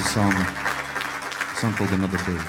a song called Another Day.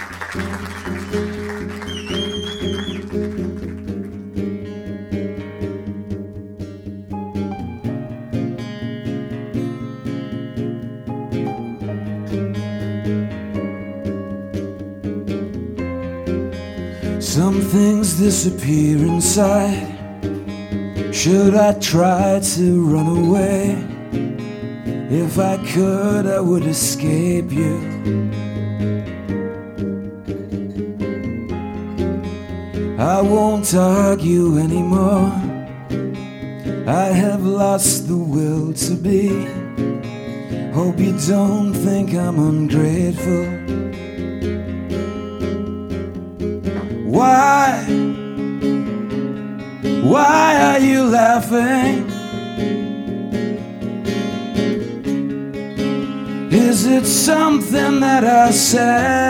Some things disappear inside. Should I try to run away? If I could, I would escape you. I won't argue anymore. I have lost the will to be. Hope you don't think I'm ungrateful. Why are you laughing? Is it something that I said?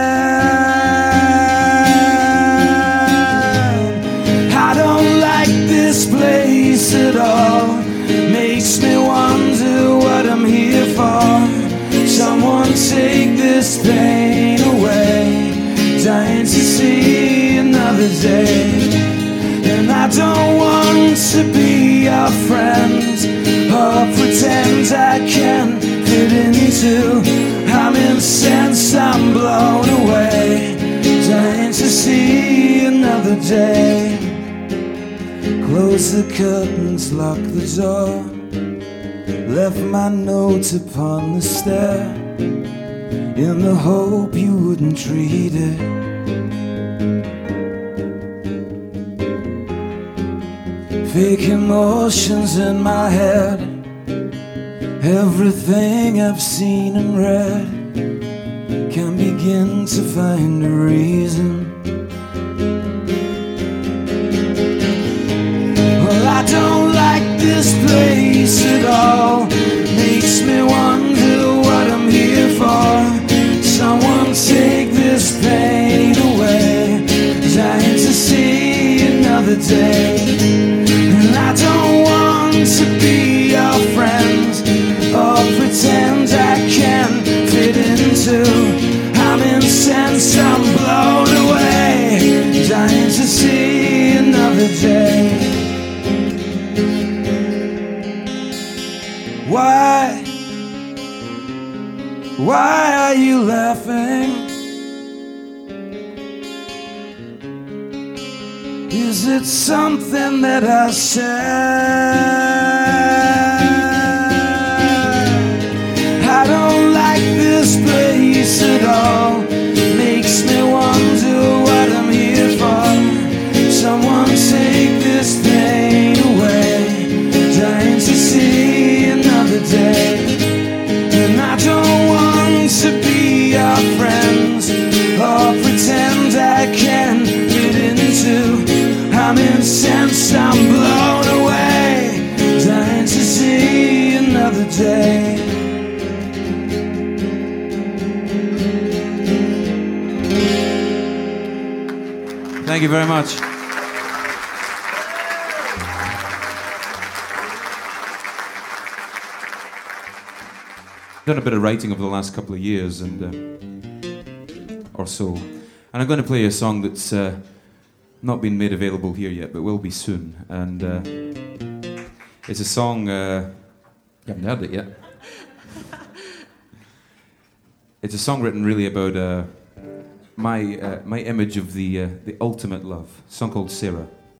I don't like this place at all. Makes me wonder what I'm here for. Someone take this pain away. Dying to see another day. And I don't want to be your friend or pretend I can fit into. I'm incensed, I'm blown away. Dying to see another day. Close the curtains, lock the door. Left my note upon the stair in the hope you wouldn't read it. Fake emotions in my head. Everything I've seen and read can begin to find a reason. Well, I don't like this place at all. Makes me wonder what I'm here for. Someone take this pain away. Dying to see another day. And I don't want to be your friend or pretend I can fit into. I'm incensed, I'm blown away. Dying to see another day. Why are you laughing? Is it something that I said? I don't like this place at all. Makes me wonder what I'm here for. Someone take this pain away. Dying to see another day. And I don't want to be your friend or pretend I can fit into. I'm incensed, I'm blown away. Dying to see another day. Thank you very much. Done a bit of writing over the last couple of years or so, and I'm going to play a song that's not been made available here yet, but will be soon. And it's a song you haven't heard it yet. It's a song written really about my image of the ultimate love. A song called Sarah.